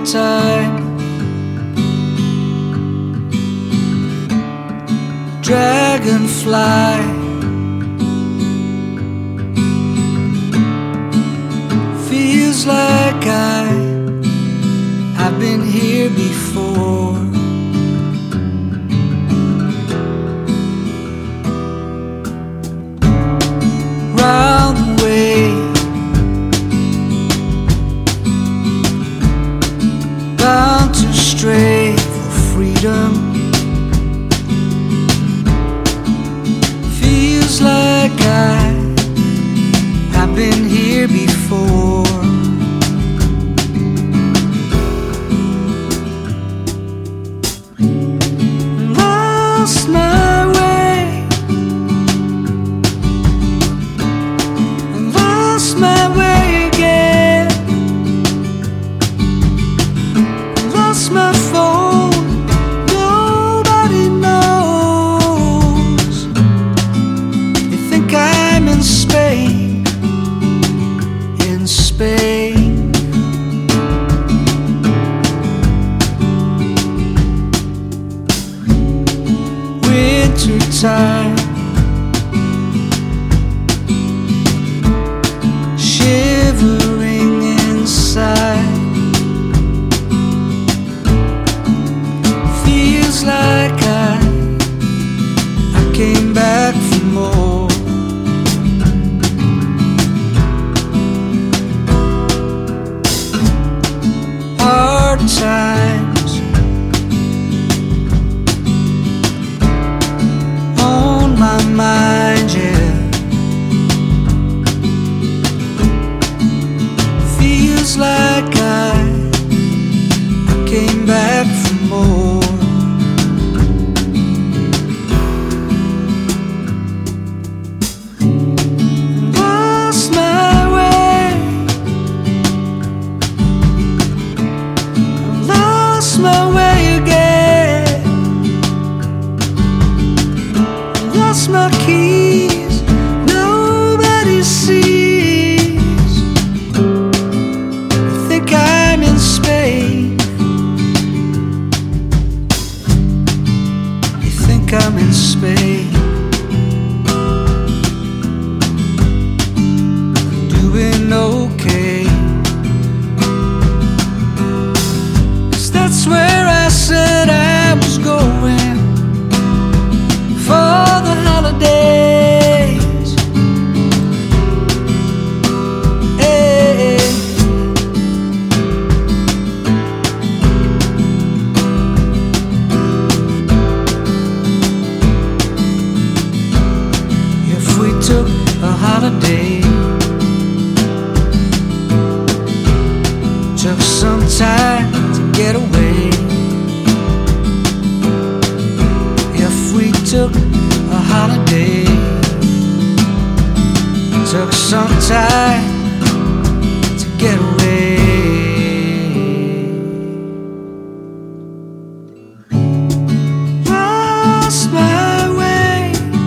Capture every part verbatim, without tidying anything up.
time. Dragonfly, feels like I, I've been here before. Round the way, bound to stray for freedom. Feels like I, I've been here before. Lost my way, lost my way again. Lost my phone, nobody knows. They think I'm in Spain, in Spain. Winter time, shivering inside. Feels like I, I came back for more. Hard times on my mind, yeah. Feels like I, I came back for more. Lost my way, lost my way again. Lost my keys, nobody sees. I think I'm in Spain. You think I'm in Spain. Doing okay, 'cause that's where I said I was going for the holidays. Hey. If we took a holiday, took some time to get away. If we took a holiday, took some time to get away. Lost my way,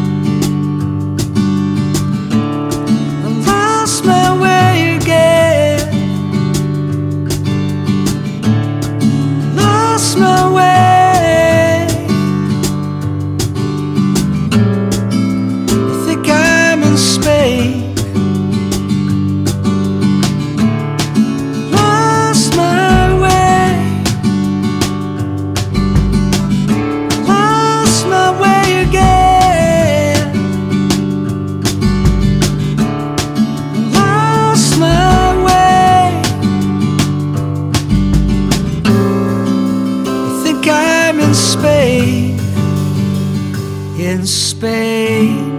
I lost my way again. Lost my way. I think I'm in Spain. Lost my way, lost my way again. Lost my way. I think I'm in Spain, in Spain.